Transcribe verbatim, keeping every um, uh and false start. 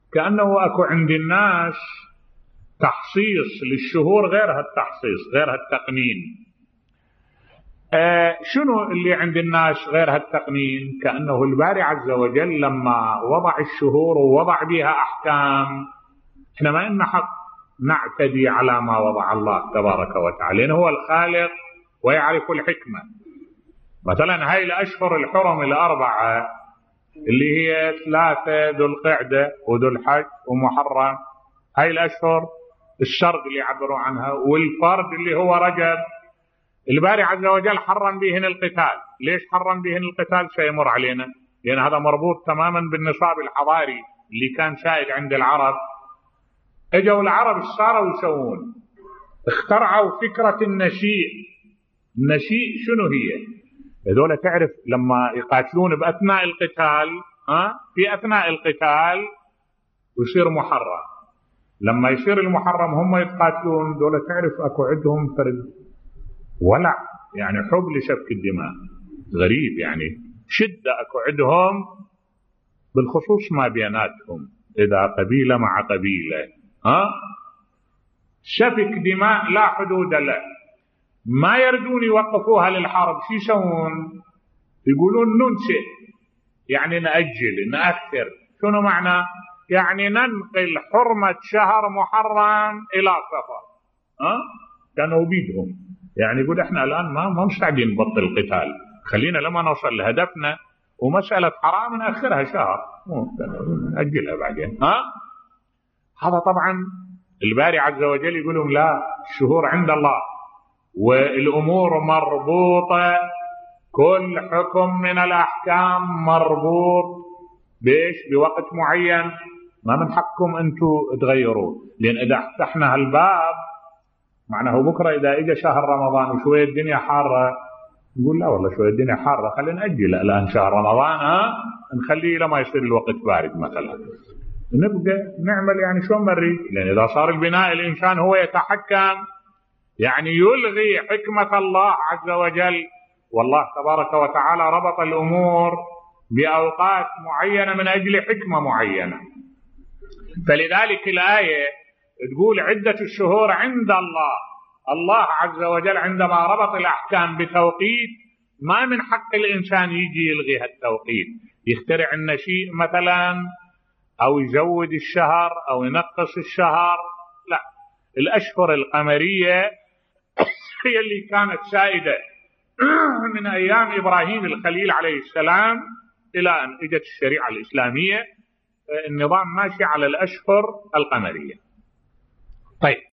كأنه أكو عند الناس تخصيص للشهور غير هالتخصيص، غير هالتقنين. آه شنو اللي عند الناس غير هالتقنين؟ كأنه الباري عز وجل لما وضع الشهور ووضع بها أحكام، احنا ما إن حق نعتدي على ما وضع الله تبارك وتعالى، لأنه هو الخالق ويعرف الحكمة. مثلا هاي الأشهر الحرم الأربعة اللي هي ثلاثة ذو القعدة وذو الحج ومحرم، هاي الأشهر الشرق اللي يعبروا عنها، والفرد اللي هو رجب، الباري عز وجل حرم بهن القتال. ليش حرم بهن القتال؟ سيمر علينا، لأن هذا مربوط تماما بالنصاب الحضاري اللي كان سائد عند العرب. اجوا العرب صاروا يسوون، اخترعوا فكرة النشيء. النشيء شنو هي؟ هذول تعرف لما يقاتلون بأثناء القتال، ها في أثناء القتال ويصير محرم، لما يصير المحرم هم يتقاتلون، دول تعرف أكو عندهم فرد ولع، يعني حب لسفك الدماء غريب، يعني شدة أكو عندهم بالخصوص ما بيناتهم، إذا قبيلة مع قبيلة، ها سفك دماء لا حدود له. ما يردون يوقفوها للحرب، شو يسوون؟ يقولون ننسئ، يعني نأجل نأخر. شنو معنى؟ يعني ننقل حرمة شهر محرم إلى صفر. ها كانوا بيدهم، يعني يقول احنا الآن ما ما مستعدين نبطل القتال، خلينا لما نوصل لهدفنا، ومسألة حرام نأخرها شهر نأجلها بعدين. ها هذا طبعا الباري عز وجل يقولون لا، الشهور عند الله والأمور مربوطة، كل حكم من الأحكام مربوط بيش بوقت معين، ما من حقكم أنتوا تغيروه، لأن إذا فتحنا هالباب معناه بكرة إذا إجا شهر رمضان وشوية الدنيا حارة نقول لا والله شوية الدنيا حارة خلينا نأجل الآن شهر رمضان، ها نخليه لما يصير الوقت بارد مثلا، نبقى نعمل يعني شو نريد. لأن إذا صار البناء الإنسان هو يتحكم، يعني يلغي حكمة الله عز وجل. والله تبارك وتعالى ربط الأمور بأوقات معينة من أجل حكمة معينة. فلذلك الآية تقول عدة الشهور عند الله. الله عز وجل عندما ربط الأحكام بتوقيت، ما من حق الإنسان يجي يلغي هالتوقيت، يخترع النشيء مثلا أو يزود الشهر أو ينقص الشهر. لا، الأشهر القمرية هي اللي كانت سائدة من أيام إبراهيم الخليل عليه السلام إلى أن اجت الشريعة الإسلامية، النظام ماشي على الأشهر القمرية. طيب